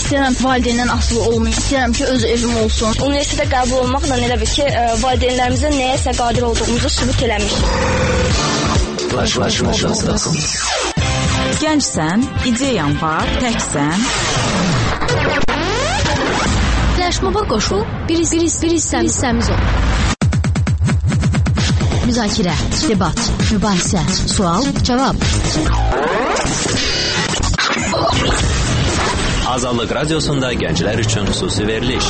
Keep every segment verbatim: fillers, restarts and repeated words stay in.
İstəyirəm valideyndən asılı olmayım. İstəyirəm ki, öz evim olsun. Universitetə qəbul olmaqla elə bir ki, valideynlərimizin nəyəsə qadir olduğumuzu sübut eləmişik. Gəncsən, ideyan var, təksən. Flashmoba qoşul, bir hissəmiz ol. Müzakirə, debat, mübahisə, sual, cavab. Azadlıq Radiosunda gənclər üçün xüsusi veriliş.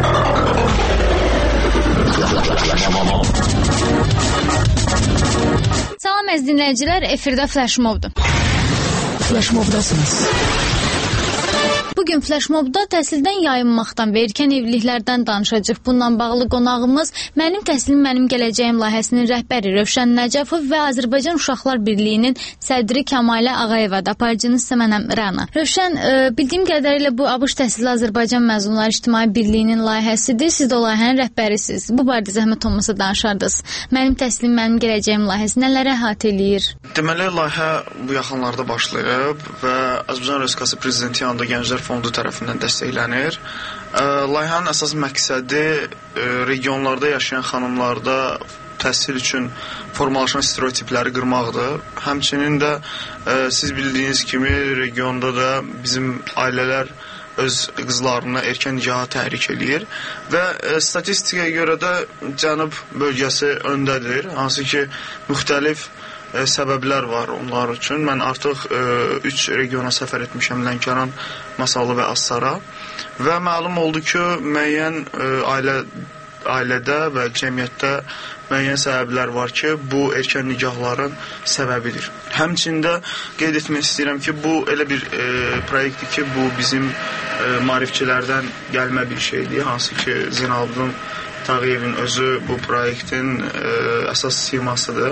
Salam əziz dinləyicilər, efirdə Flashmobdur. Flashmobdasınız. Bugün Flashmobda təhsildən yayınmaqdan və erkən evliliklərdən danışacaq. Bundan bağlı qonağımız Mənim Təhsilim Mənim Gələcəyim layihəsinin rəhbəri Rövşən Nəcəfov və Azərbaycan Uşaqlar Birliyinin sədri Kəmalə Ağayevadır. Aparıcınız isə mənəm Rəna. Rövşən, e, bildiyim qədərilə bu ABŞ Təhsilli Azərbaycan Məzunları İctimai Birliyinin layihəsidir. Siz də o layihənin rəhbərisiniz. Bu barədə zəhmət olmasa danışardınız. Mənim Təhsilim Mənim Gələcəyim layihəsi nələri əhatə eləyir? Deməli, layihə bu yaxınlarda başlayıb və Azərbaycan Respublikası Prezidenti yanında Gənclər Fondu tərəfindən dəstəklənir. Layihənin əsas məqsədi regionlarda yaşayan xanımlarda təhsil üçün formalaşan stereotipləri qırmaqdır. Həmçinin də siz bildiyiniz kimi regionda da bizim ailələr öz qızlarını erkən nikaha təhrik eləyir və statistikaya görə də Cənub bölgəsi öndədir. Hansı ki, müxtəlif səbəblər var onlar üçün. Mən artıq üç regiona səfər etmişəm, Lənkəran, Masallı və Astara və məlum oldu ki, müəyyən ailə, ailədə və cəmiyyətdə müəyyən səbəblər var ki, bu erkən nikahların səbəbidir. Həmçində qeyd etmək istəyirəm ki, bu elə bir e, proyektdir ki, bu bizim e, maarifçilərdən gəlmə bir şeydir. Hansı ki, Zeynalabdin Tağıyevin özü bu proyektin e, əsas simasıdır.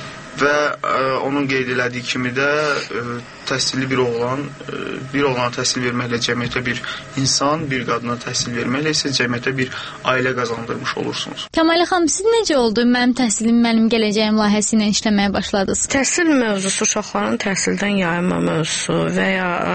Və ə, onun qeyd elədiyi kimi də ə, təhsilli bir oğlan, ə, bir oğlana təhsil verməklə cəmiyyətə bir insan, bir qadına təhsil verməklə isə cəmiyyətə bir ailə qazandırmış olursunuz. Kəmalə xanım, siz necə oldu Mənim Təhsilim Mənim Gələcəyim layihəsi ilə işləməyə başladınız? Təhsil mövzusu, uşaqların təhsildən yayınma mövzusu və ya ə,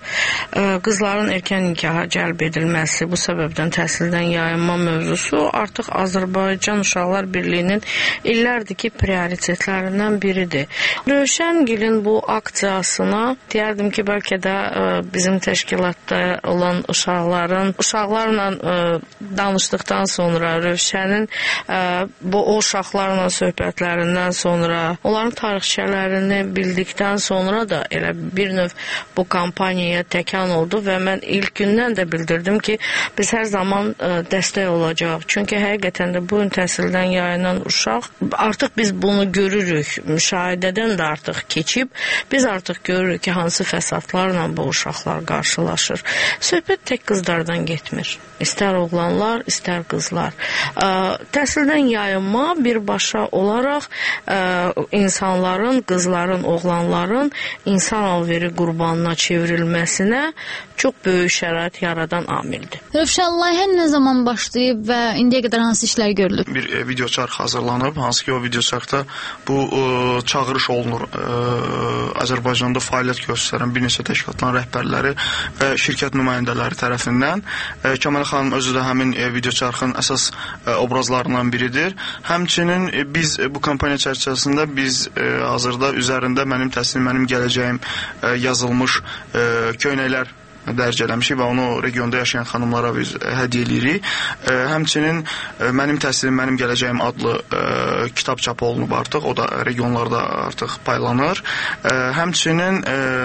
ə, qızların erkən nikaha cəlb edilməsi, bu səbəbdən təhsildən yayınma mövzusu artıq Azərbaycan Uşaqlar Birliyinin illərdir ki, prioritetlərindən biridir. Rövşəngilin bu aksiyasına deyərdim ki, bəlkə də ə, bizim təşkilatda olan uşaqların, uşaqlarla ə, danışdıqdan sonra, Rövşənin ə, bu o uşaqlarla söhbətlərindən sonra, onların tarixçələrini bildikdən sonra da elə bir növ bu kampaniyaya təkan oldu və mən ilk gündən də bildirdim ki, biz hər zaman ə, dəstək olacaq. Çünki həqiqətən də bu gün təhsildən yayınan uşaq, artıq biz bunu görürük. Müşahidədən də artıq keçib, biz artıq görürük ki, hansı fəsadlarla bu uşaqlar qarşılaşır. Söhbət tək qızlardan getmir. İstər oğlanlar, istər qızlar. Ə, təhsildən yayınma birbaşa olaraq ə, insanların, qızların, oğlanların insan alveri qurbanına çevrilməsinə çox böyük şərait yaradan amildir. Rövşən, layihə nə zaman başlayıb və indiyə qədər hansı işlər görülüb? Bir e, video çarx hazırlanıb, hansı ki o video çarxda bu e, çağırış olunur. E, Azərbaycanda fəaliyyət göstərən bir neçə təşkilatların rəhbərləri və şirkət nümayəndələri tərəfindən. E, Kəmalə xanım özü də həmin e, video çarxın əsas e, obrazlarından biridir. Həmçinin e, biz e, bu kampaniya çərçivəsində biz e, hazırda üzərində Mənim Təhsilim Mənim Gələcəyim e, yazılmış e, köynəklər dərc eləmişik və onu regionda yaşayan xanımlara biz hədiyyə edirik. Həmçinin Mənim Təhsilim Mənim Gələcəyim adlı kitab çap olunub artıq, o da regionlarda artıq paylanır. Həmçinin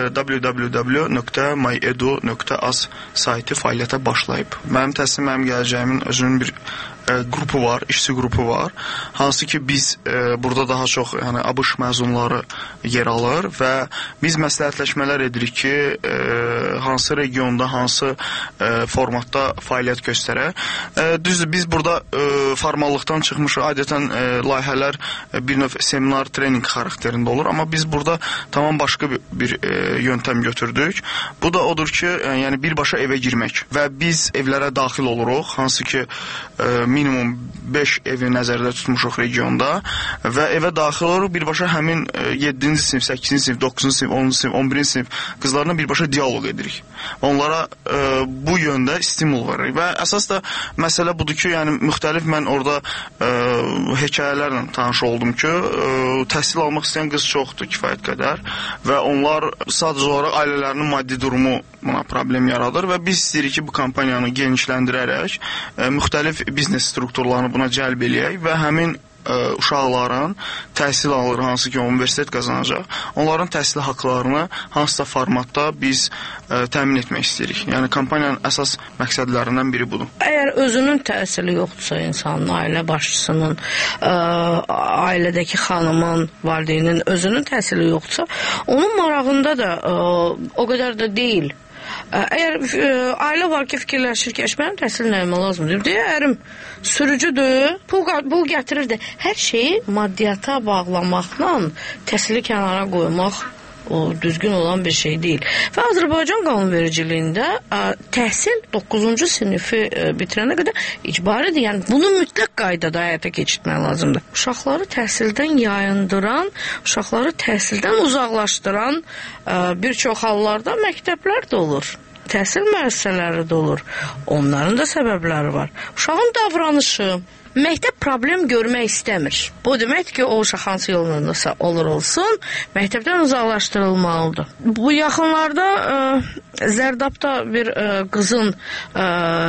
w w w nöqtə my edu nöqtə az sayti fəaliyyətə başlayıb. Mənim Təhsilim Mənim Gələcəyimin özünün bir qrupu var, işçi qrupu var. Hansı ki biz e, burada daha çox yəni ABŞ məzunları yer alır və biz məsləhətləşmələr edirik ki, e, hansı regionda, hansı e, formatda fəaliyyət göstərək. E, düzdür, biz burada e, formallıqdan çıxmış adətən e, layihələr e, bir növ seminar, trening xarakterində olur, amma biz burada tamam başqa bir, bir e, yöntəm götürdük. Bu da odur ki, e, yəni birbaşa evə girmək və biz evlərə daxil oluruq, hansı ki e, minimum beş evi nəzərdə tutmuşuq regionda və evə daxil oluruq birbaşa həmin yeddinci sinif, səkkizinci sinif, doqquzuncu sinif, onuncu sinif, on birinci sinif qızlarla birbaşa dialoq edirik. Onlara e, bu yöndə stimul veririk və əsas da məsələ budur ki, yəni müxtəlif mən orada e, hekayələrlə tanış oldum ki, e, təhsil almaq istəyən qız çoxdur kifayət qədər və onlar sadəcə olaraq ailələrinin maddi durumu buna problem yaradır və biz istəyirik ki, bu kampaniyanı genişləndirərək e, müxtəlif biznes strukturlarını buna cəlb eləyək və həmin ə, uşaqların təhsil alır, hansı ki universitet qazanacaq, onların təhsil haqqlarını hansısa formatda biz ə, təmin etmək istəyirik. Yəni kampaniyanın əsas məqsədlərindən biri budur. Əgər özünün təhsili yoxdursa insanın, ailə başçısının, ə, ailədəki xanımın, valideynin özünün təhsili yoxdursa, onun marağında da ə, o qədər də deyil. Əgər ə, ailə var ki, fikirləşir ki, mənim təhsil nəyimə lazımdır, deyə ərim sürücüdür, pul, pul gətirir də. Hər şeyi maddiyata bağlamaqla təhsili kənara qoymaq o düzgün olan bir şey deyil. Və Azərbaycan qanunvericiliyində ə, təhsil doqquzuncu sinifi ə, bitirənə qədər icbaridir. Yəni bunu mütləq qaydada həyata keçirmək lazımdır. Uşaqları təhsildən yayındıran, uşaqları təhsildən uzaqlaşdıran ə, bir çox hallarda məktəblər də olur. Təhsil müəssisələri də olur. Onların da səbəbləri var. Uşağın davranışı, məktəb problem görmək istəmir. Bu deməkdir ki, o uşaq hansı yolunda olur olsun, məktəbdən uzaqlaşdırılmalıdır. Bu yaxınlarda ə, Zərdabda bir ə, qızın ə,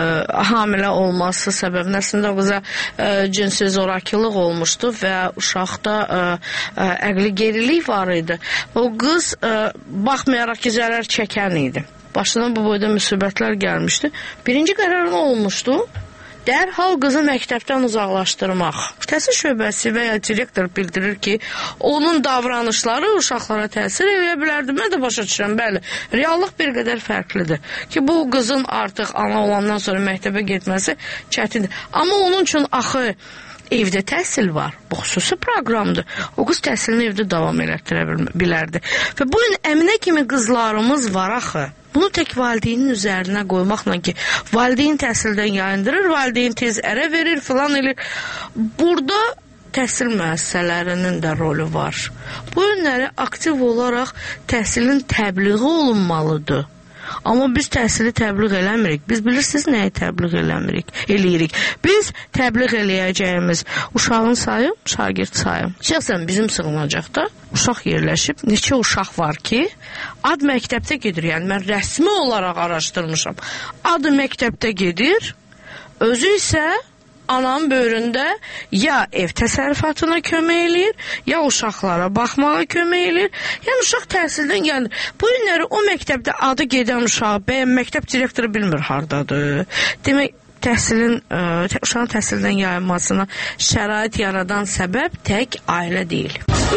hamilə olması səbəbinəsində qıza ə, cinsi zorakılıq olmuşdu və uşaqda ə, ə, əqli gerilik var idi. O qız ə, baxmayaraq ki, zərər çəkən idi. Başına bu boyda müsibətlər gəlmişdi. Birinci qərar nə olmuşdu? Dərhal qızı məktəbdən uzaqlaşdırmaq. Təhsil şöbəsi və ya direktor bildirir ki, onun davranışları uşaqlara təsir edə bilərdi. Mən də başa düşürəm, bəli. Reallıq bir qədər fərqlidir. Ki, bu qızın artıq ana olandan sonra məktəbə getməsi çətindir. Amma onun üçün axı evdə təhsil var. Bu xüsusi proqramdır. O qız təhsilini evdə davam elətdirə bilərdi. Və bu gün Əminə kimi qızlarımız var axı. Bunu tək valideynin üzərinə qoymaqla ki, valideyn təhsildən yayındırır, valideyn tez ərə verir, filan elir. Burada təhsil müəssisələrinin də rolu var. Bu yönləri aktiv olaraq təhsilin təbliği olunmalıdır. Amma biz təhsili təbliğ eləmirik. Biz bilirsiniz nəyi təbliğ eləmirik, eləyirik. Biz təbliğ eləyəcəyimiz uşağın sayı, şagird sayı. Şəxsən bizim sığınacaqda uşaq yerləşib, neçə uşaq var ki, ad məktəbdə gedir. Yəni mən rəsmi olaraq araşdırmışam. Adı məktəbdə gedir, özü isə ananın böyründə ya ev təsərrüfatına kömək eləyir, ya uşaqlara baxmağa kömək eləyir. Yəni uşaq təhsildən gəlir. Bu günləri o məktəbdə adı gedən uşaq, bəyən məktəb direktoru bilmir hardadır. Demək, təhsilin, ə, uşağın təhsildən yayılmasına şərait yaradan səbəb tək ailə deyil.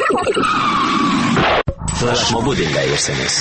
Flash Mobu dinləyirsiniz.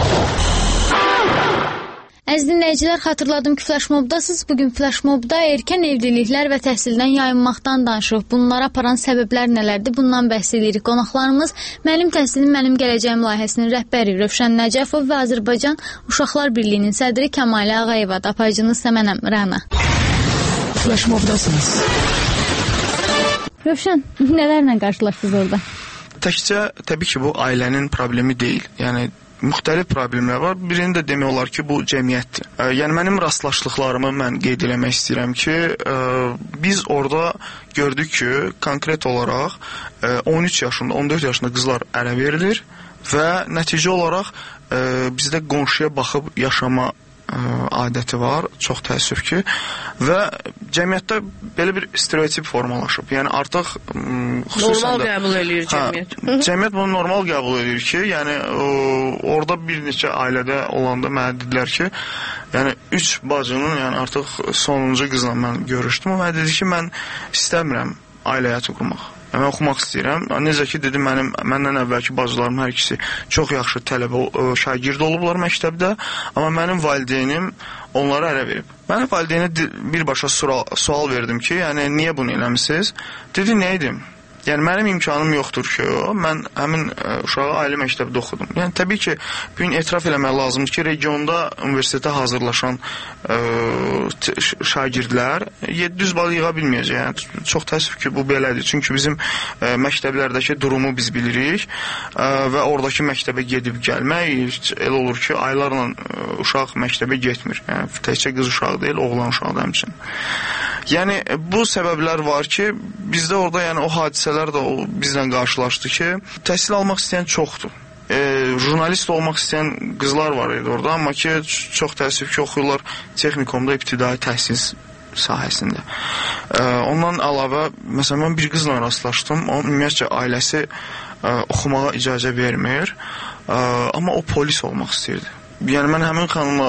Əziz dinləyicilər, xatırladım ki, Flash Mobdasınız. Bugün Flash Mobda erkən evliliklər və təhsildən yayınmaqdan danışırıq. Bunlara aparan səbəblər nələrdir? Bundan bəhs edirik. Qonaqlarımız Mənim Təhsilim, Mənim Gələcəyim layihəsinin rəhbəri Rövşən Nəcəfov və Azərbaycan Uşaqlar Birliyinin sədri Kəmalə Ağayevadır. Apayıcınız isə mənəm, Rəna. Flash Mobdasınız. Rövşən, nələrlə qarşılaşdınız orada? Təkcə, təbii ki, bu ailənin problemi deyil. Yəni müxtəlif problemlər var. Birini də demək olar ki, bu cəmiyyətdir. Yəni mənim rastlaşdıqlarımı mən qeyd eləmək istəyirəm ki, biz orada gördük ki, konkret olaraq on üç yaşında, on dörd yaşında qızlar ərə verilir və nəticə olaraq bizdə qonşuya baxıb yaşama adəti var, çox təəssüf ki, və cəmiyyətdə belə bir stereotip formalaşıb. Yəni artıq normal da, qəbul edir cəmiyyət. Hə, cəmiyyət bunu normal qəbul edir ki, yəni o, orada bir neçə ailədə olanda mənə dedilər ki, yəni üç bacının, yəni artıq sonuncu qızla mən görüşdüm, o mənə dedi ki, mən istəmirəm ailə həyatı qurmaq. Mən oxumaq istəyirəm. Necə ki, dedim, mənim, məndən əvvəlki bacılarım hər ikisi çox yaxşı tələbə, şagird olublar məktəbdə, amma mənim valideynim onlara ərə verib. Mən valideynə birbaşa sual, sual verdim ki, yəni niyə bunu eləmişsiniz? Dedi, nə edim? Yəni mənim imkanım yoxdur ki, mən həmin ə, uşağı ali məktəbdə oxudum. Yəni təbii ki, bu gün etiraf eləmək lazımdır ki, regionda universitetə hazırlaşan ə, şagirdlər yeddi yüz bal yığa bilməyəcək. Yəni çox təəssüf ki, bu belədir. Çünki bizim ə, məktəblərdəki durumu biz bilirik ə, və oradakı məktəbə gedib gəlmək elə olur ki, aylarla ə, uşaq məktəbə getmir. Yəni təkcə qız uşağı deyil, oğlan uşağı da həmçinin. Yəni bu səbəblər var ki, bizdə orada yəni o hadisələr də o, bizlə qarşılaşdı ki, təhsil almaq istəyən çoxdur. E, jurnalist olmaq istəyən qızlar var idi orada, amma ki, çox təəssüf ki, oxuyurlar texnikumda ibtidai təhsil sahəsində. E, ondan əlavə, məsələn, mən bir qızla rastlaşdım, onun ümumiyyətcə ailəsi e, oxumağa icazə vermir, e, amma o polis olmaq istəyirdi. Yəni mən həmin xanımla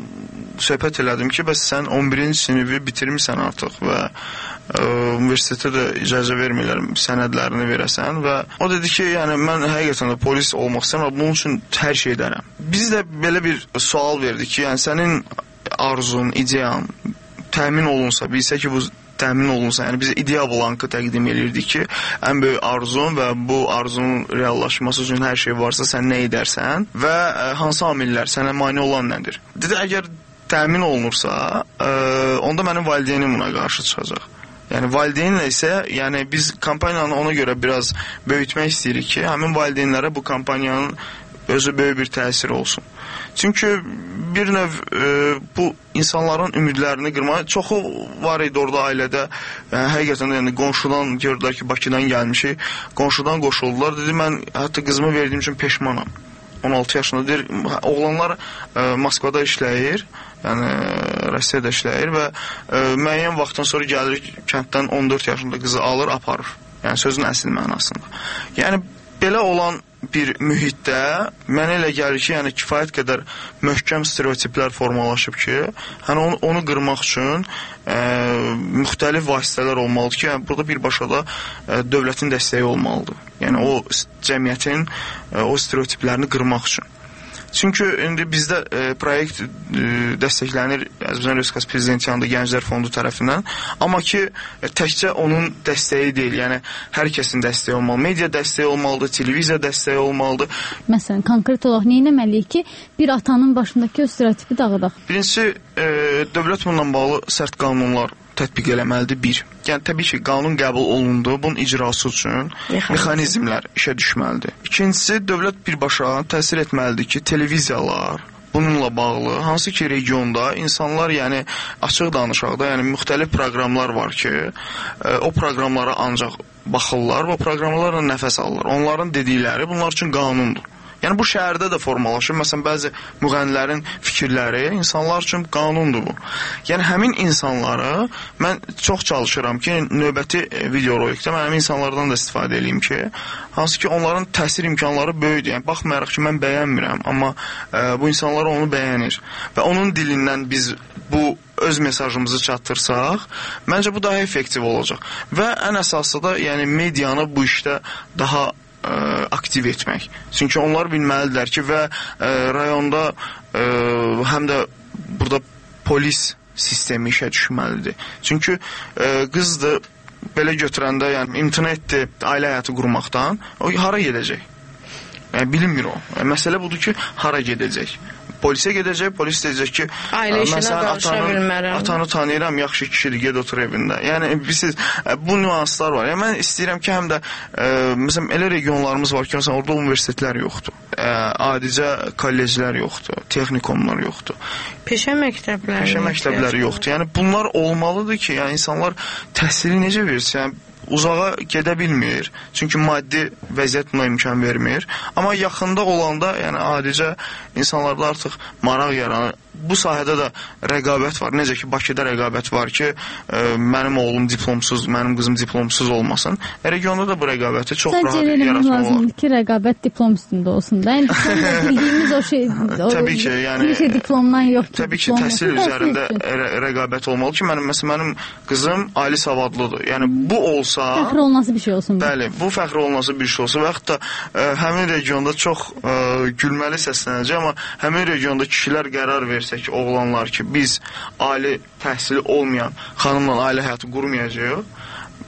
söhbət elədim ki, bəs sən on birinci sinifi bitirmirsən artıq və ə, universitetə də icazə vermirlər sənədlərini verəsən və o dedi ki, yəni mən həqiqətən də polis olmaq istəyirəm, bunun üçün hər şey edərəm. Biz də belə bir sual verdik ki, yəni sənin arzun, ideyan təmin olunsa, bilsə ki, bu təmin olunsa, yəni biz idea blankı təqdim edirdik ki, ən böyük arzun və bu arzunun reallaşması üçün hər şey varsa sən nə edərsən və ə, hansı amillər sənə mane olan nədir? Dedi, əgər təmin olunursa, ə, onda mənim valideynim buna qarşı çıxacaq. Yəni valideynlə isə, yəni biz kampaniyanı ona görə biraz böyütmək istəyirik ki, həmin valideynlərə bu kampaniyanın özü böyük bir təsir olsun. Çünki bir növ e, bu insanların ümidlərini qırmağa çoxu var idi orada ailədə. Yəni, həqiqətən yəni, qonşudan gördülər ki, Bakıdan gəlmişik, qonşudan qoşuldular. Dedi, mən hətta qızımı verdiyim üçün peşmanam. on altı yaşındadır. Oğlanlar e, Moskvada işləyir, yəni Rusiyada işləyir və e, müəyyən vaxtdan sonra gəlir kənddən on dörd yaşında qızı alır, aparır. Yəni sözün əsl mənasında. Yəni belə olan bir mühitdə mənə elə gəlir ki, yəni kifayət qədər möhkəm stereotiplər formalaşıb ki, yəni onu, onu qırmaq üçün e, müxtəlif vasitələr olmalıdır ki, yəni burada birbaşa da e, dövlətin dəstəyi olmalıdır. Yəni o cəmiyyətin e, o stereotiplərini qırmaq üçün. Çünki indi bizdə e, proyekt e, dəstəklənir Azərbaycan Respublikası Prezidenti yanında Gənclər Fondu tərəfindən. Amma ki, e, təkcə onun dəstəyi deyil, yəni hər kəsin dəstəyi olmalı. Media dəstəyi olmalıdır, televiziya dəstəyi olmalıdır. Məsələn, konkret olaraq nə etməliyik ki, bir atanın başındakı o stereotipi dağıdaq? Birincisi, e, dövlət bununla bağlı sərt qanunlar tətbiq eləməlidir, bir. Yəni, təbii ki, qanun qəbul olundu, bunun icrası üçün mexanizmlər işə düşməlidir. İkincisi, dövlət birbaşa təsir etməlidir ki, televiziyalar bununla bağlı, hansı ki, regionda insanlar, yəni, açıq danışaqda, yəni, müxtəlif proqramlar var ki, e, o proqramlara ancaq baxırlar və o proqramlarla nəfəs alırlar. Onların dedikləri bunlar üçün qanundur. Yəni, bu şəhərdə də formalaşır. Məsələn, bəzi müğənnilərin fikirləri insanlar üçün qanundur bu. Yəni, həmin insanları mən çox çalışıram ki, növbəti video rolikdə mən həmin insanlardan da istifadə edeyim ki, hansı ki, onların təsir imkanları böyükdür. Yəni, baxmayaraq ki, mən bəyənmirəm, amma e, bu insanlar onu bəyənir. Və onun dilindən biz bu öz mesajımızı çatdırsaq, məncə bu daha effektiv olacaq. Və ən əsası da, yəni, medianı bu işdə daha ə, aktiv etmək. Çünki onlar bilməlidirlər ki, və ə, rayonda ə, həm də burada polis sistemi işə düşməlidir. Çünki ə, qızdır, belə götürəndə, yəni imtina etdi ailə həyatı qurmaqdan, o hara gedəcək? Yəni, bilinmir o. Yəni, məsələ budur ki, hara gedəcək? Polisə gedəcək, polis deyəcək ki, ailə işinə qarışa bilmərəm. Atanı tanıyıram, yaxşı kişidir, ged otur evində. Yəni, bilirsiniz, bu nüanslar var. Yəni, mən istəyirəm ki, həm də, ə, məsələn, elə regionlarımız var ki, məsələn, orada universitetlər yoxdur. Ə, adicə kolleclər yoxdur, texnikumlar yoxdur. Peşə məktəbləri. Peşə məktəbləri yoxdur. Yəni, bunlar olmalıdır ki, yəni, insanlar təhsili necə versin? Yəni, uzağa gedə bilmir. Çünki maddi vəziyyət buna imkan vermir. Amma yaxında olanda, yəni adicə insanlarda artıq maraq yaranır. Bu sahədə də rəqabət var. Necə ki, Bakıda rəqabət var ki, ə, mənim oğlum diplomsuz, mənim qızım diplomsuz olmasın. E, regionda da bu rəqabəti çox Sən rahat yaratmaq olar. lazımdır ki, rəqabət diplom üstündə olsun da. Yəni, bildiyimiz o şey... O, təbii ki, yəni... Bir şey diplomdan yox ki. Təbii ki, təhsil üzərində rə rəqabət olmalı ki, mənim, məsələn, mənim qızım ali savadlıdır. Yəni, bu olsa... Fəxr olunası bir şey olsun. Bəli, bu fəxr olunası bir şey olsa və yaxud da ə, həmin regionda çox ə, gülməli səslənəcək, amma həmin regionda kişilər qərar versə ki, oğlanlar ki, biz ali təhsili olmayan xanımla ailə həyatı qurmayacağıq,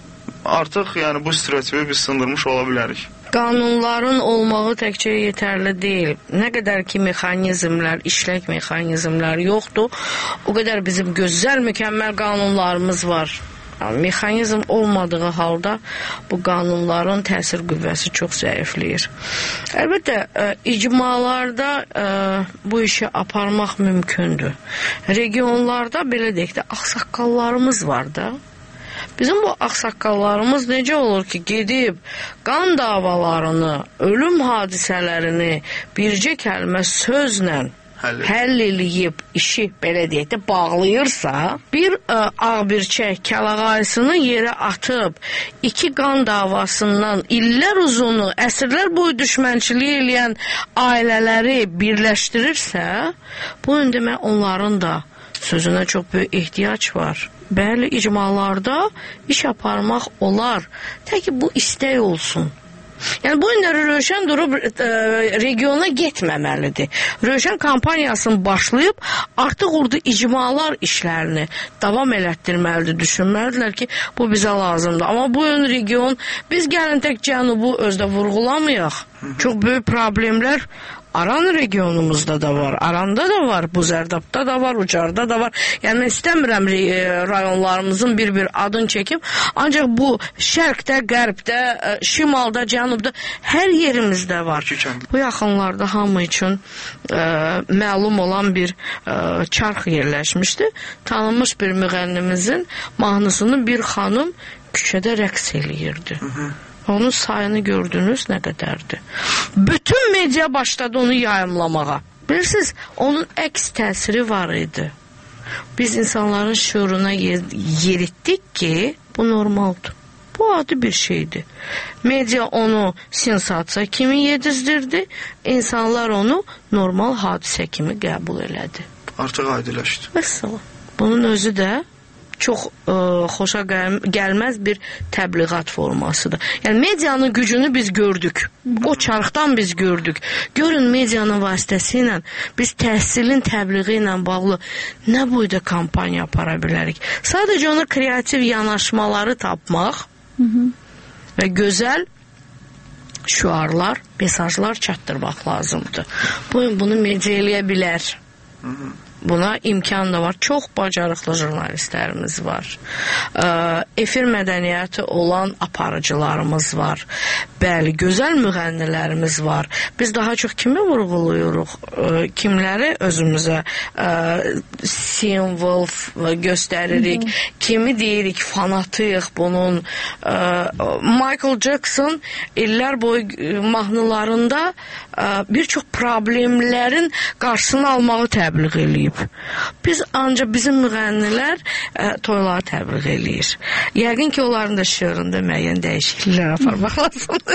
artıq yəni bu stereotipi biz sındırmış ola bilərik. Qanunların olmağı təkcə yetərli deyil. Nə qədər ki mexanizmlər, işlək mexanizmlər yoxdur, o qədər bizim gözəl, mükəmməl qanunlarımız var. Mexanizm olmadığı halda bu qanunların təsir qüvvəsi çox zəifləyir. Əlbəttə, icmalarda bu işi aparmaq mümkündür. Regionlarda, belə deyək də, ağsaqqallarımız var da. Bizim bu ağsaqqallarımız necə olur ki, gedib qan davalarını, ölüm hadisələrini bircə kəlmə sözlə həll, həll eləyib işi, belə deyək də, bağlayırsa, bir ə, ağbirçək kəlağayısını yerə atıb, iki qan davasından illər uzunu, əsrlər boyu düşmənçilik eləyən ailələri birləşdirirsə, bu ön demək onların da sözünə çox böyük ehtiyac var. Bəli, icmalarda iş aparmaq olar. Tək ki, bu istək olsun. Yəni, bu ünləri Rövşən durub e, regiona getməməlidir. Rövşən kampaniyasını başlayıb, artıq orada icmalar işlərini davam elətdirməlidir, düşünməlidirlər ki, bu bizə lazımdır. Amma bu ön region, biz gəlin tək cənubu özdə vurğulamayaq. Çox böyük problemlər Aran regionumuzda da var, Aranda da var, Buzərdabda da var, Ucarda da var. Yəni, mən istəmirəm rayonlarımızın bir-bir adını çəkib, ancaq bu şərqdə, qərbdə, şimalda, cənubda hər yerimizdə var. Bu yaxınlarda hamı üçün ə, məlum olan bir ə, çarx yerləşmişdi. Tanınmış bir müğənnimizin mahnısını bir xanım küçədə rəqs eləyirdi. Hı hı. Onun sayını gördünüz nə qədərdir. Bütün media başladı onu yayımlamağa. Bilirsiniz, onun əks təsiri var idi. Biz insanların şuuruna yeritdik ki, bu normaldır. Bu adi bir şeydir. Media onu sensasiya kimi yedizdirdi, insanlar onu normal hadisə kimi qəbul elədi. Artıq aydınlaşdı. Məsələn, bunun özü də çox ə, xoşa gəl gəlməz bir təbliğat formasıdır. Yəni, medianın gücünü biz gördük. O çarxdan biz gördük. Görün, medianın vasitəsilə biz təhsilin təbliği ilə bağlı nə boyda kampaniya apara bilərik. Sadəcə ona kreativ yanaşmaları tapmaq Hı -hı. və gözəl şüarlar, mesajlar çatdırmaq lazımdır. Bugün bunu media eləyə bilər. Hı -hı. Buna imkan da var. Çox bacarıqlı jurnalistlərimiz var. Efir mədəniyyəti olan aparıcılarımız var. Bəli, gözəl müğənnilərimiz var. Biz daha çox kimi vurğuluyuruq? Kimləri özümüzə simvol göstəririk? Hı-hı. Kimi deyirik? Fanatıyıq bunun. Michael Jackson illər boyu mahnılarında bir çox problemlərin qarşısını almağı təbliğ eləyib. Biz ancaq bizim müğənnilər ə, toyları təbliğ eləyir. Yəqin ki, onların da şüurunda müəyyən dəyişikliklər aparmaq lazımdır.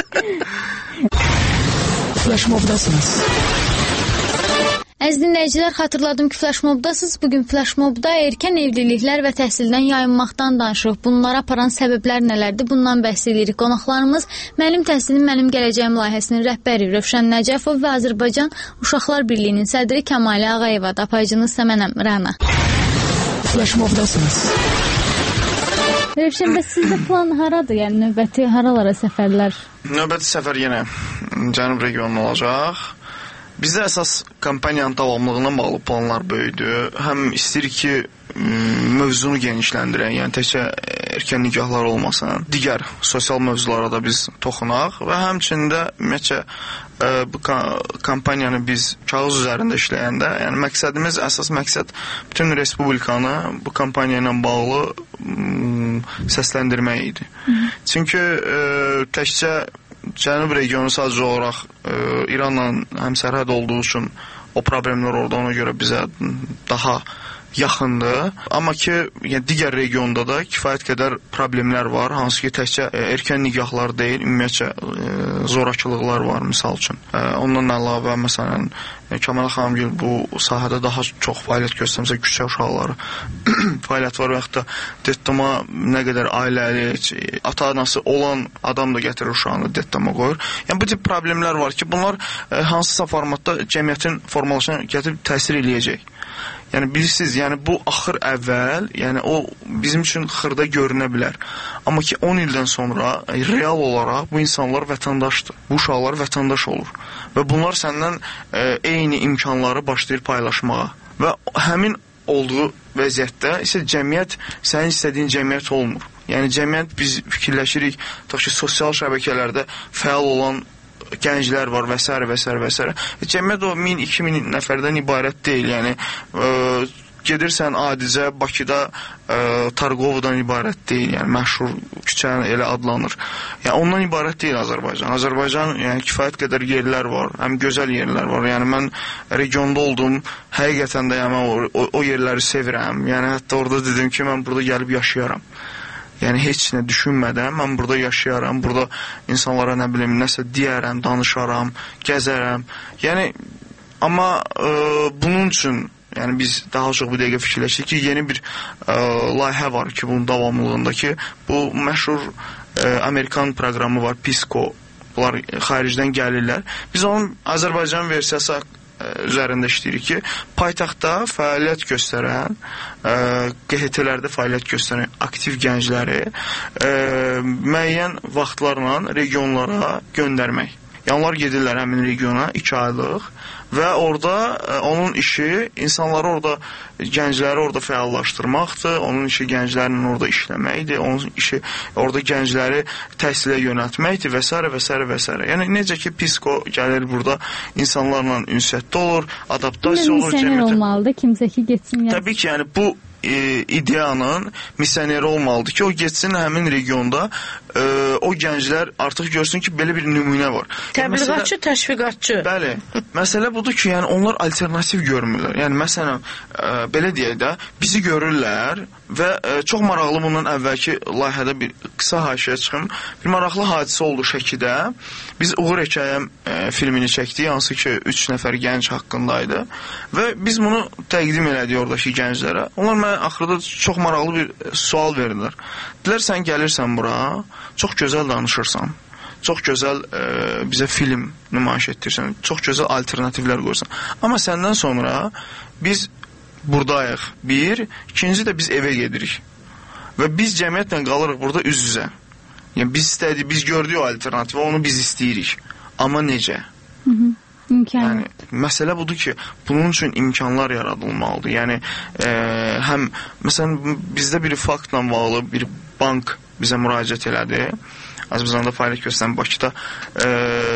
Flashmobdasınız. Əziz dinləyicilər, xatırladım ki, Flashmobdasınız. Bugün Flashmobda erkən evliliklər və təhsildən yayınmaqdan danışırıq. Bunlara aparan səbəblər nələrdir? Bundan bəhs edirik. Qonaqlarımız Mənim Təhsilim, Mənim Gələcəyim layihəsinin rəhbəri Rövşən Nəcəfov və Azərbaycan Uşaqlar Birliyinin sədri Kəmalə Ağayevadır. Apayıcınız isə mənəm, Rəna. Flashmobdasınız. Rövşən, bəs sizdə plan haradır? Yəni, növbəti haralara səfərlər? Növbəti səfər yenə Cənub regionu olacaq. Bizdə əsas kampaniyanın davamlılığına bağlı planlar böyüdü. Həm istəyirik ki, mövzunu genişləndirən, yəni təkcə erkən nikahlar olmasın, digər sosial mövzulara da biz toxunaq və həmçində ümumiyyətcə bu kampaniyanı biz kağız üzərində işləyəndə, yəni məqsədimiz, əsas məqsəd bütün respublikanı bu kampaniya ilə bağlı səsləndirmək idi. Çünki təkcə Cənub regionu sadəcə olaraq e, İranla həmsərhəd olduğu üçün o problemlər orada ona görə bizə daha yaxındır. Amma ki, yəni, digər regionda da kifayət qədər problemlər var. Hansı ki, təkcə e, erkən nikahlar deyil, ümumiyyətcə e, zorakılıqlar var, misal üçün. E, ondan əlavə, məsələn, e, Kəmalə xanım bu sahədə daha çox fəaliyyət göstərmişsə, küçə uşaqları fəaliyyət var və yaxud da dettama nə qədər ailəli, ata-anası olan adam da gətirir uşağını dettama qoyur. Yəni, bu tip problemlər var ki, bunlar e, hansısa formatda cəmiyyətin formalaşına gətirib təsir eləyəcək. Yəni bilirsiniz, yəni bu axır əvvəl, yəni o bizim üçün xırda görünə bilər. Amma ki on ildən sonra real olaraq bu insanlar vətəndaşdır. Bu uşaqlar vətəndaş olur. Və bunlar səndən e, eyni imkanları başlayır paylaşmağa. Və həmin olduğu vəziyyətdə isə cəmiyyət sənin istədiyin cəmiyyət olmur. Yəni cəmiyyət biz fikirləşirik, tutaq ki sosial şəbəkələrdə fəal olan gənclər var və s. və s. və s. Cəmiyyət o min iki min nəfərdən ibarət deyil. Yəni e, gedirsən adicə Bakıda e, Targovadan ibarət deyil. Yəni məşhur küçə elə adlanır. Yəni ondan ibarət deyil Azərbaycan. Azərbaycan yəni kifayət qədər yerlər var, həm gözəl yerlər var. Yəni mən regionda oldum, həqiqətən də yəni o, o, o yerləri sevirəm. Yəni hətta orada dedim ki, mən burada gəlib yaşayaram. Yəni heç nə düşünmədən mən burada yaşayaram, burada insanlara nə bilim nəsə deyərəm, danışaram, gəzərəm. Yəni amma e, bunun üçün yəni biz daha çox bu dəqiqə fikirləşdik ki, yeni bir e, layihə var ki, bunun davamlılığında ki, bu məşhur e, Amerikan proqramı var, Pisco. Bunlar xaricdən gəlirlər. Biz onun Azərbaycan versiyası üzərində işləyirik ki, paytaxtda fəaliyyət göstərən, Q H T-lərdə fəaliyyət göstərən aktiv gəncləri e, müəyyən vaxtlarla regionlara göndərmək. Yəni onlar gedirlər həmin regiona iki aylıq və orada e, onun işi insanları orada, gəncləri orada fəallaşdırmaqdır, onun işi gənclərlə orada işləməkdir, onun işi orada gəncləri təhsilə yönəltməkdir və s. və s. və s. Yəni necə ki Pisco gəlir burada insanlarla ünsiyyətdə olur, adaptasiya olur. Misioner olmalıdır, kimsə ki getsin. Təbii ki, yəni bu e, ideyanın misioneri olmalıdır ki, o getsin həmin regionda e, o gənclər artıq görsün ki, belə bir nümunə var. Təbliğatçı, təşviqatçı. Bəli. Məsələ budur ki, yəni onlar alternativ görmürlər. Yəni məsələn, e, belə deyək də, bizi görürlər və e, çox maraqlı bundan əvvəlki layihədə bir qısa haşiyə çıxım. Bir maraqlı hadisə oldu Şəkidə. Biz Uğur Hekayəm e, filmini çəkdik, hansı ki üç nəfər gənc haqqındaydı və biz bunu təqdim elədik oradakı gənclərə. Onlar mənə axırda çox maraqlı bir sual verdilər. Dedilər, sən gəlirsən bura, çox gözəl danışırsan, çox gözəl e, bizə film nümayiş etdirsən, çox gözəl alternativlər qoyursan. Amma səndən sonra biz buradayıq, bir, ikinci də biz evə gedirik və biz cəmiyyətlə qalırıq burada üz-üzə. Yəni biz istədik, biz gördük o alternativi, onu biz istəyirik. Amma necə? Hı -hı. İmkan. Yəni məsələ budur ki, bunun üçün imkanlar yaradılmalıdır. Yəni e, həm məsələn bizdə bir faktla bağlı bir bank bizə müraciət elədi. Azərbaycanda fəaliyyət göstərən Bakıda e,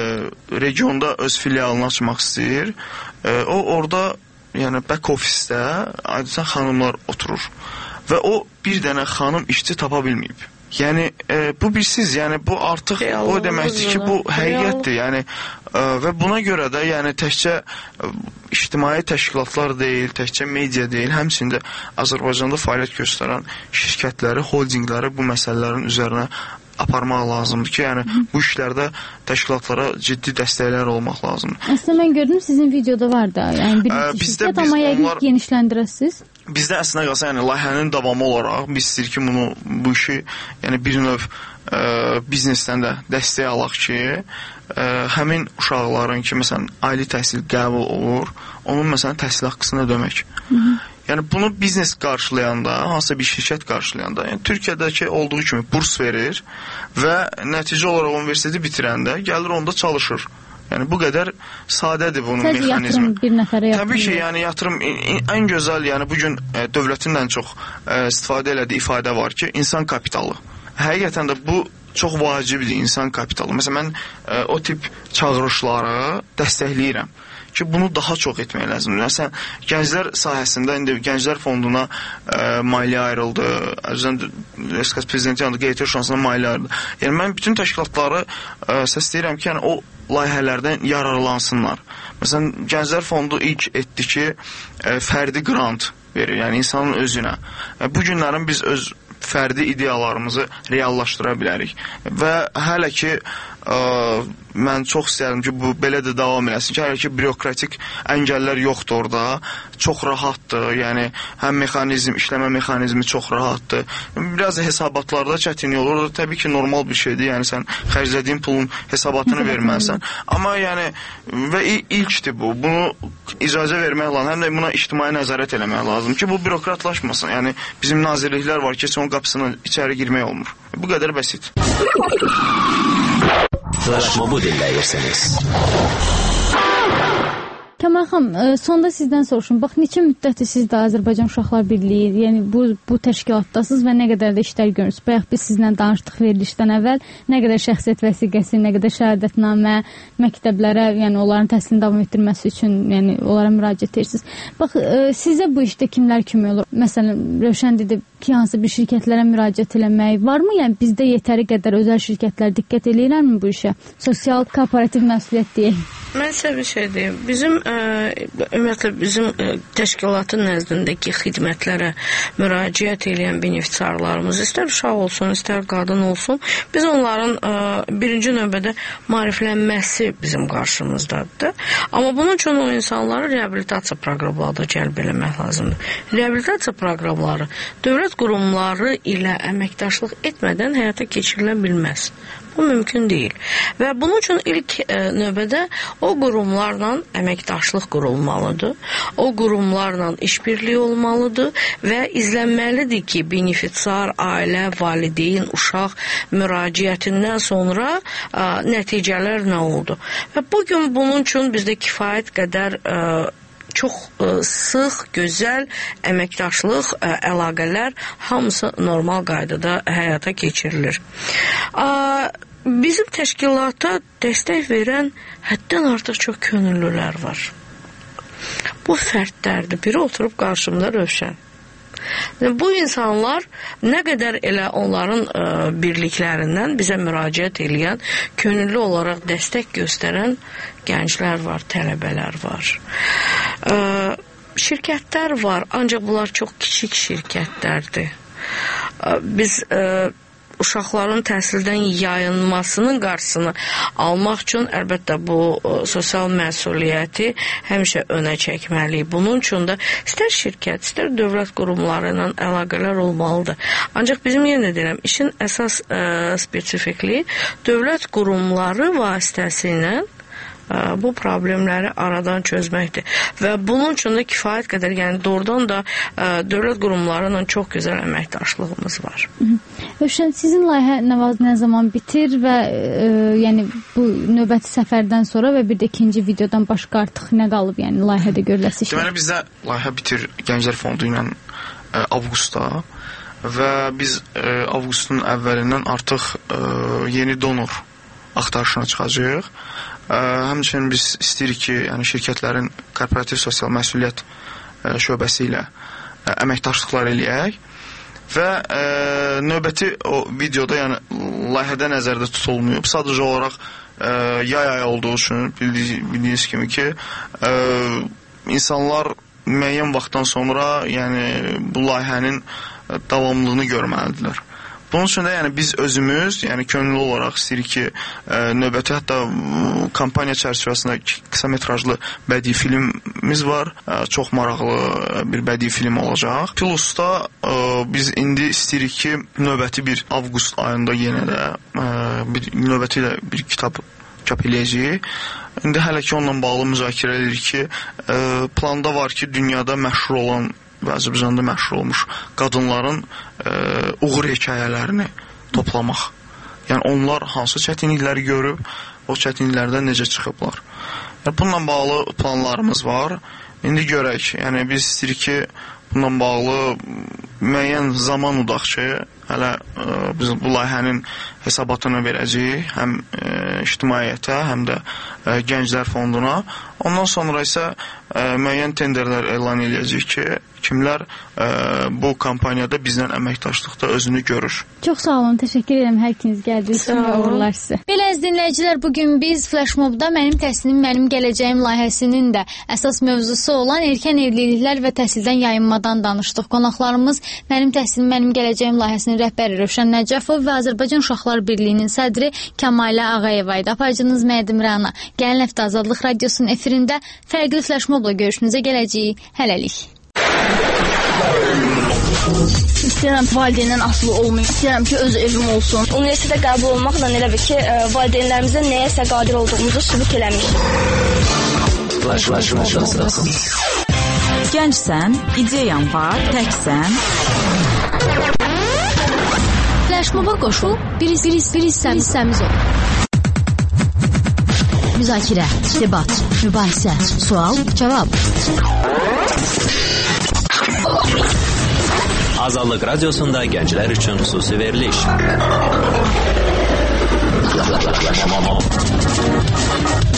regionda öz filialını açmaq istəyir. E, o orada yəni back office-də adətən xanımlar oturur və o bir dənə xanım işçi tapa bilməyib. Yəni e, bu bilsiz, yəni bu artıq e, o deməkdir ki, bu həqiqətdir. Yəni e, və buna görə də yəni təkcə e, ictimai təşkilatlar deyil, təkcə media deyil, həmçində Azərbaycanda fəaliyyət göstərən şirkətləri, holdingləri bu məsələlərin üzərinə aparmaq lazımdır ki, yəni bu işlərdə təşkilatlara ciddi dəstəklər olmaq lazımdır. Əslində mən gördüm sizin videoda var da, yəni bir e, şirkət, amma yəqin genişləndirəsiniz. Bizdə əslində qalsa, yəni layihənin davamı olaraq biz istəyirik ki, bunu, bu işi yəni bir növ e, biznesdən də dəstək alaq ki, e, həmin uşaqların ki, məsələn, ali təhsil qəbul olur, onun məsələn təhsil haqqısını ödəmək. Hı -hı. Yəni bunu biznes qarşılayanda, hansısa bir şirkət qarşılayanda, yəni Türkiyədəki olduğu kimi burs verir və nəticə olaraq universiteti bitirəndə gəlir onda çalışır. Yəni bu qədər sadədir bunun Sadəcə mexanizmi. Yatırım, bir nəfərə yatırım. Təbii ki, yəni yatırım ən gözəl, yəni bu gün e, dövlətin ən çox e, istifadə elədiyi ifadə var ki, insan kapitalı. Həqiqətən də bu çox vacibdir, insan kapitalı. Məsələn, mən e, o tip çağırışları dəstəkləyirəm ki, bunu daha çox etmək lazımdır. Məsələn, gənclər sahəsində indi Gənclər Fonduna e, maliyyə ayrıldı, Azərbaycan Respublikası Prezidenti yanında Q H T şansına maliyyə ayrıldı. Yəni mən bütün təşkilatları e, səsləyirəm ki, yəni o layihələrdən yararlansınlar. Məsələn, Gənclər Fondu ilk etdi ki, e, fərdi qrant verir, yəni insanın özünə. E, bu günlərin biz öz fərdi ideyalarımızı reallaşdıra bilərik. Və hələ ki ə, mən çox istəyirəm ki, bu belə də davam eləsin ki, hələ ki, bürokratik əngəllər yoxdur orada, çox rahatdır, yəni həm mexanizm, işləmə mexanizmi çox rahatdır. Biraz da hesabatlarda çətinlik olur, orada təbii ki, normal bir şeydir, yəni sən xərclədiyin pulun hesabatını verməlisən. Amma yəni, və ilkdir bu, bunu icazə vermək lazım, həm də buna ictimai nəzarət eləmək lazım ki, bu bürokratlaşmasın. Yəni, bizim nazirliklər var ki, onun qapısına içəri girmək olmur. Bu qədər bəsit. Flaşma bu dinləyirsiniz. Kəmal xanım, sonda sizdən soruşum. Bax, neçə müddətdir siz də Azərbaycan Uşaqlar Birliyi, yəni bu, bu təşkilatdasınız və nə qədər də işlər görürsünüz. Bayaq biz sizlə danışdıq verilişdən əvvəl, nə qədər şəxsiyyət vəsiqəsi, nə qədər şəhadətnamə, məktəblərə, yəni onların təhsilini davam etdirməsi üçün, yəni onlara müraciət edirsiniz. Bax, sizə bu işdə kimlər kimi olur? Məsələn, Rövşən dedi ki, hansı bir şirkətlərə müraciət eləmək varmı? Yəni bizdə yetəri qədər özəl şirkətlər diqqət eləyirlərmi bu işə? Sosial kooperativ məsuliyyət deyək. Mən sizə bir şey deyim. Bizim ə, ümumiyyətlə bizim ə, təşkilatın nəzdindəki xidmətlərə müraciət edən benefisiarlarımız, istər uşaq olsun, istər qadın olsun, biz onların ə, birinci növbədə maariflənməsi bizim qarşımızdadır. Amma bunun üçün o insanları reabilitasiya proqramlarına cəlb eləmək lazımdır. Reabilitasiya proqramları dövlət qurumları ilə əməkdaşlıq etmədən həyata keçirilə bilməz. Bu mümkün deyil. Və bunun üçün ilk ə, növbədə o qurumlarla əməkdaşlıq qurulmalıdır. O qurumlarla işbirliyi olmalıdır və izlənməlidir ki, benefisiar, ailə, valideyn, uşaq müraciətindən sonra ə, nəticələr nə oldu. Və bugün bunun üçün bizdə kifayət qədər ə, çox ə, sıx, gözəl əməkdaşlıq, ə, əlaqələr hamısı normal qaydada həyata keçirilir. Ə, bizim təşkilata dəstək verən həddən artıq çox könüllülər var. Bu fərdlərdir. Biri oturub qarşımda Rövşən. Bu insanlar nə qədər elə onların ə, birliklərindən bizə müraciət edən, könüllü olaraq dəstək göstərən gənclər var, tələbələr var. Ə, şirkətlər var, ancaq bunlar çox kiçik şirkətlərdir. Ə, biz ə, uşaqların təhsildən yayınmasının qarşısını almaq üçün əlbəttə bu ə, sosial məsuliyyəti həmişə önə çəkməliyik. Bunun üçün də istər şirkət, istər dövlət qurumları ilə əlaqələr olmalıdır. Ancaq bizim yenə deyirəm, işin əsas ə, spesifikliyi dövlət qurumları vasitəsilə bu problemləri aradan çözməkdir. Və bunun üçün də kifayət qədər, yəni doğrudan da ə, dövlət qurumları ilə çox gözəl əməkdaşlığımız var. Rövşən, sizin layihə nə, nə zaman bitir və ə, yəni bu növbəti səfərdən sonra və bir də ikinci videodan başqa artıq nə qalıb, yəni layihədə görüləsi işlər? Deməli, bizdə layihə bitir Gənclər Fondu ilə ə, avqustda və biz ə, avqustun əvvəlindən artıq ə, yeni donor axtarışına çıxacağıq. Ə, həmçinin biz istəyirik ki, yəni şirkətlərin korporativ sosial məsuliyyət ə, şöbəsi ilə ə, əməkdaşlıqlar eləyək və ə, növbəti o videoda, yəni layihədə nəzərdə tutulmayıb. Sadəcə olaraq ə, yay ayı olduğu üçün bildiyiniz, bildiyiniz kimi ki, ə, insanlar müəyyən vaxtdan sonra yəni bu layihənin davamlılığını görməlidirlər. Bunun üçün də yəni biz özümüz, yəni könüllü olaraq istəyirik ki, ə, növbəti hətta kampaniya çərçivəsində qısa metrajlı bədii filmimiz var. Ə, çox maraqlı bir bədii film olacaq. Plusda ə, biz indi istəyirik ki, növbəti bir avqust ayında yenə də ə, bir növbəti də bir kitab çap eləyəcəyik. İndi hələ ki onunla bağlı müzakirə edirik ki, ə, planda var ki, dünyada məşhur olan və Azərbaycanda məşhur olmuş qadınların ə, uğur hekayələrini toplamaq. Yəni onlar hansı çətinlikləri görüb, o çətinliklərdən necə çıxıblar. Yəni, bununla bağlı planlarımız var. İndi görək, yəni biz istəyirik ki, bununla bağlı müəyyən zaman udaq ki, hələ ə, biz bu layihənin hesabatını verəcəyik, həm ə, ictimaiyyətə, həm də ə, Gənclər Fonduna. Ondan sonra isə müəyyən tenderlər elan edəcəyik ki, kimlər ə, bu kampaniyada bizdən əməkdaşlıqda özünü görür. Çox sağ olun, təşəkkür edirəm hər ikiniz gəldiniz. Uğurlar sizə. Belə əziz dinləyicilər, bu gün biz Flashmobda Mənim Təhsilim Mənim Gələcəyim layihəsinin də əsas mövzusu olan erkən evliliklər və təhsildən yayınmadan danışdıq. Qonaqlarımız Mənim Təhsilim Mənim Gələcəyim layihəsinin rəhbəri Rövşən Nəcəfov və Azərbaycan Uşaqlar Birliyinin sədri Kəmalə Ağayeva idi. Apaycınız Mədim Rana. Gələn həftə Azadlıq Radiosunun efirində fərqli Flashmobla görüşünüzə gələcəyik. Hələlik. İstəyirəm valideyndən asılı olmayım. İstəyirəm ki, öz evim olsun. Universitetə qəbul olmaqla elə bir ki, valideynlərimizə nəyəsə qadir olduğumuzu sübut eləmişik. Flash, flash, flash, flash. Gəncsən, ideyan var, təksən. Flashmoba qoşul, bir, bir, bir hissəmiz ol. Müzakirə, debat, mübahisə, sual, cavab. Azadlıq Radiosunda gənclər üçün xüsusi veriliş.